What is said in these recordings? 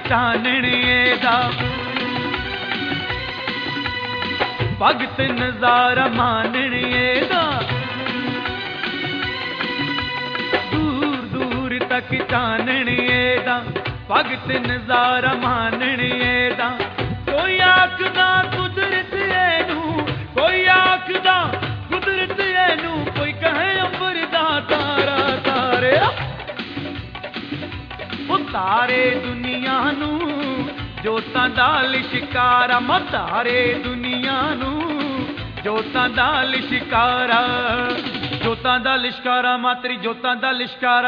चानणे दा भगत नजारा मानणे दा दूर दूर तक चानणे दा भगत नजारा मानणे दा कोई आखदा कुदरत ऐनू कोई आखदा कुदरत ऐनू कोई कहे अंबर दा तारा तारे ओ तारे दुनिया नू जोतां दा लिशकारा तारे दुनिया नू जोतां दा लिशकारा जोतां दा लिशकारा मातरी जोतां दा लिशकारा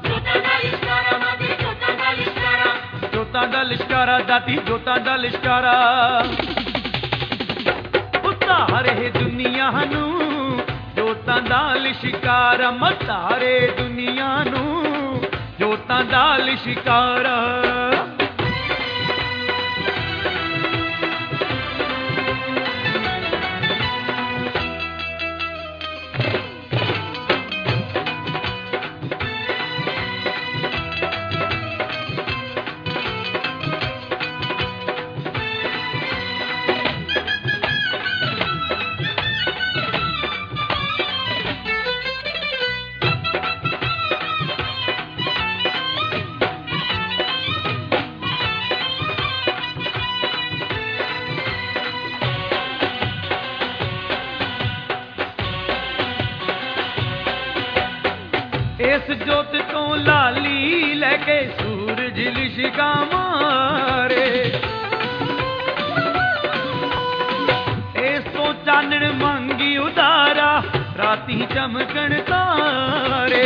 जोतां दा लिशकारा दाती जोतां दा लिशकारा तारे दुनिया नू जोतां दा लिशकारा तारे दुनिया नू जोतां दा लिशकारा इस जोत तो लाली लेके सूरज लिशका मारे इस तो चानन मंगी उदारा राती चमकन तारे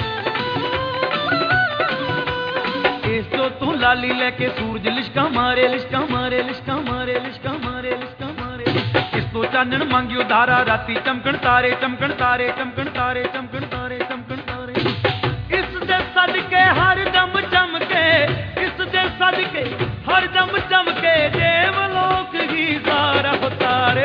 इस जोत तो लाली लेके सूरज लिशका मारे लिशका मारे लिशका मारे लिशका मारे लिशका मारे इस तो चानन मंगी उदारा राती चमकन तारे चमकन तारे चमकन तारे चमकन तारे चमकन तारे सदके हर दम चमके इस दे सदके हर दम चमके देवलोक ही सारा तारे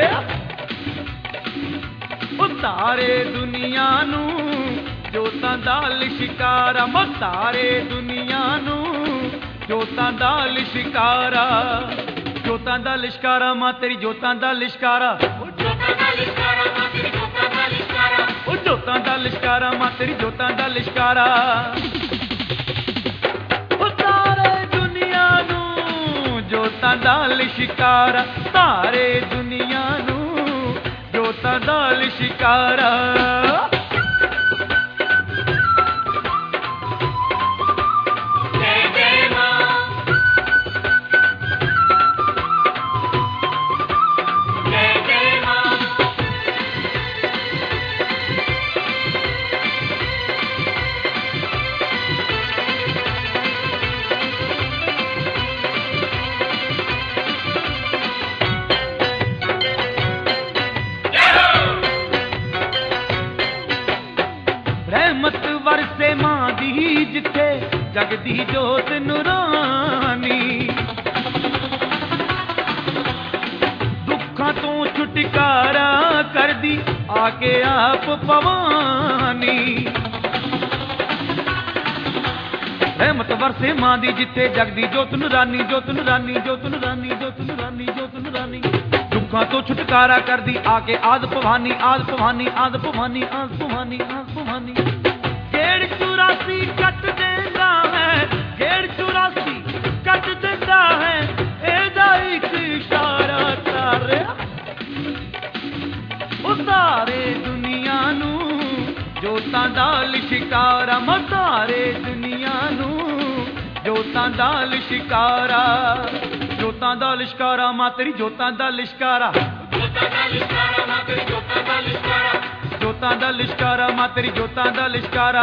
तारे दुनिया नू जोतां दा लिशकारा तारे दुनिया नू जोतां दा लिशकारा जोतां दा लिशकारा मां तेरी जोतां दा लिशकारा जोतां दा लिशकारा मां तेरी जोतां दा लिशकारा तारे दुनिया नू जोतां दा लिशकारा तारे दुनिया नू जोतां दा लिशकारा रहमत वरसे मां दी जिथे जगदी जोत नूरानी दुखां तो छुटकारा कर दी आके आप भवानी रहमत वरसे मां दी जिथे जगदी जोत नूरानी जोत नूरानी जोत नूरानी जोत नूरानी जोत नूरानी दुखां तो छुटकारा कर दी आके आद भवानी आद भवानी आद भवानी आद भवानी आद भवानी गेड़ 84 कट देता है गेड़ 84 कट देता है एदा एक इशारा तारे तारे दुनिया नू जोतां दा लिशकारा तारे दुनिया नू जोतां दा लिशकारा जोतां दा लिशकारा मां तेरी जोतां दा लिशकारा जोतां दा लिशकारा मां तेरी जोतां दा लिशकारा जोतां दा लिशकारा मां तेरी जोतां दा लिशकारा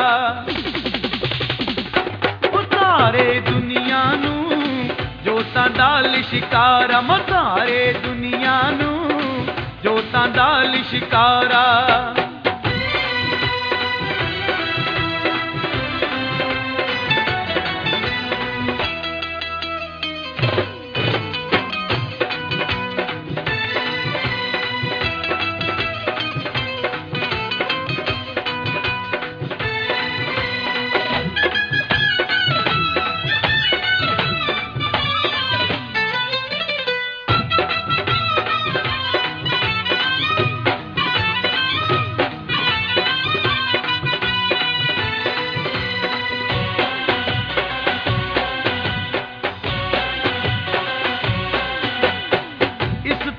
तारे दुनिया नू जोतां दा लिशकारा तारे दुनिया नू जोतां दा लिशकारा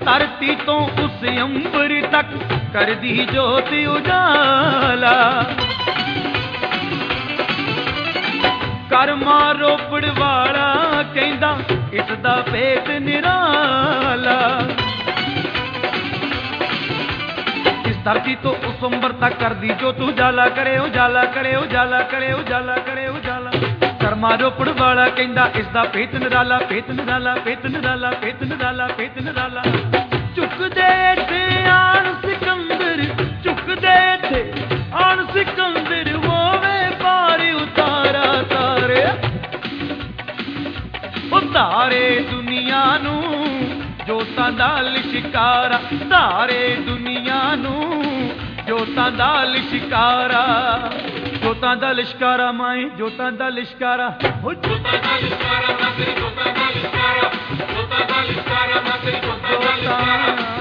ਧਰਤੀ ਤੋਂ ਉਸ ਅੰਬਰ ਤੱਕ ਕਰਦੀ ਜੋਤ ਉਜਾਲਾ। ਕਰਮਾ ਰੋਪੜ ਵਾਲਾ ਕਹਿੰਦਾ ਇਸ ਦਾ ਭੇਤ ਨਿਰਾਲਾ। ਇਸ ਧਰਤੀ ਤੋਂ ਉਸ ਅੰਬਰ ਤੱਕ ਕਰਦੀ ਜੋਤ ਉਜਾਲਾ, ਕਰੇ ਉਜਾਲਾ, ਕਰੇ ਉਜਾਲਾ, ਕਰੇ ਉਜਾਲਾ, ਕਰੇ ਉਜਾਲਾ। ਕਰਮਾ ਰੋਪੜ ਵਾਲਾ ਕਹਿੰਦਾ ਇਸ ਦਾ ਭੇਤ ਨਿਰਾਲਾ, ਭੇਤ ਨਿਰਾਲਾ, ਭੇਤ ਨਿਰਾਲਾ, ਭੇਤ ਨਿਰਾਲਾ, ਭੇਤ ਨਿਰਾਲਾ। ਝੁਕਦੇ ਇੱਥੇ ਆਣ ਸਿਕੰਦਰ, ਝੁਕਦੇ ਇੱਥੇ ਆਣ ਸਿਕੰਦਰ, ਹੋਵੇ ਪਾਰ ਉਤਾਰਾ ਤਾਰੇ। ਉਤਾਰੇ ਦੁਨੀਆ ਨੂੰ ਜੋਤਾਂ ਦਾ ਲਿਸ਼ਕਾਰਾ, ਧਾਰੇ ਦੁਨੀਆ ਨੂੰ ਜੋਤਾਂ ਦਾ ਲਿਸ਼ਕਾਰਾ। ਜੋਤਾਂ ਦਾ ਲਿਸ਼ਕਾਰਾ ਮਾਏ, ਜੋਤਾਂ ਦਾ ਲਿਸ਼ਕਾਰਾ, ਜੋਤਾਂ ਦਾ ਲਿਸ਼ਕਾਰਾ ਮਾਂ ਤੇਰੀ, ਜੋਤਾਂ ਦਾ ਲਿਸ਼ਕਾਰਾ, ਜੋਤਾਂ ਦਾ ਲਿਸ਼ਕਾਰਾ ਮਾਂ ਤੇਰੀ, ਜੋਤਾਂ ਦਾ ਲਿਸ਼ਕਾਰਾ।